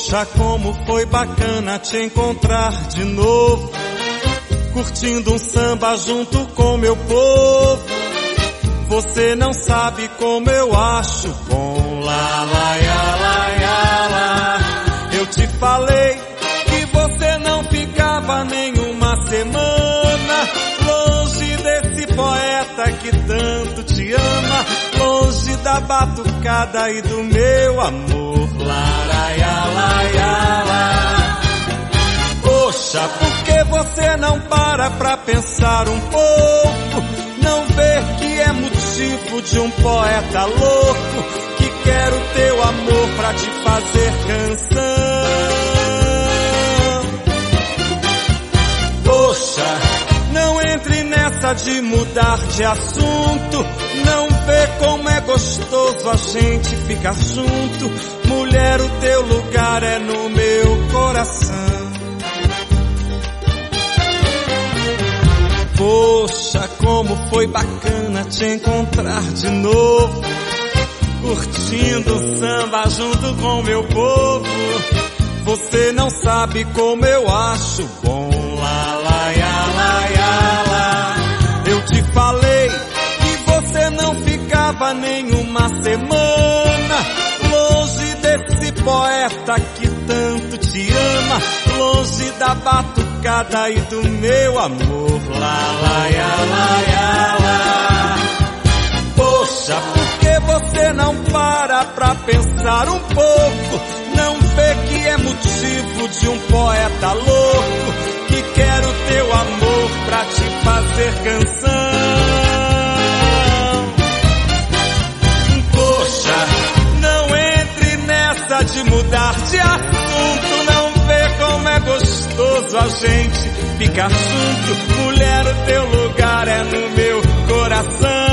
Poxa, como foi bacana te encontrar de novo, curtindo um samba junto com meu povo. Você não sabe como eu acho bom. Lá, lá, ya, lá, ya, lá. Eu te falei que você não ficava nenhuma semana longe desse poeta que tanto te ama, longe da batucada e do meu amor. Lá, lá, ya, lá, ya, lá. Poxa, por que você não para pra pensar um pouco? Não vê que é motivo de um poeta louco que quer o teu amor pra te fazer canção. Poxa, não entre nessa de mudar de assunto. Não vê como é gostoso a gente ficar junto. Mulher, o teu lugar é no meu coração. Poxa, como foi bacana te encontrar de novo, curtindo o samba junto com meu povo. Você não sabe como eu acho bom. Lá, lá, ya, lá, ya, lá. Eu te falei que você não ficava nenhuma semana longe desse poeta que tanto te ama, longe da batucada e do meu amor. Lá, lá, ya, lá, ya, lá. Poxa, por que você não para pra pensar um pouco? Não vê que é motivo de um poeta louco que quer o teu amor pra te fazer canção. Poxa, não entre nessa de mudar de assunto. Não vê como é gostoso a gente ficar junto. Mulher, o teu lugar é no meu coração.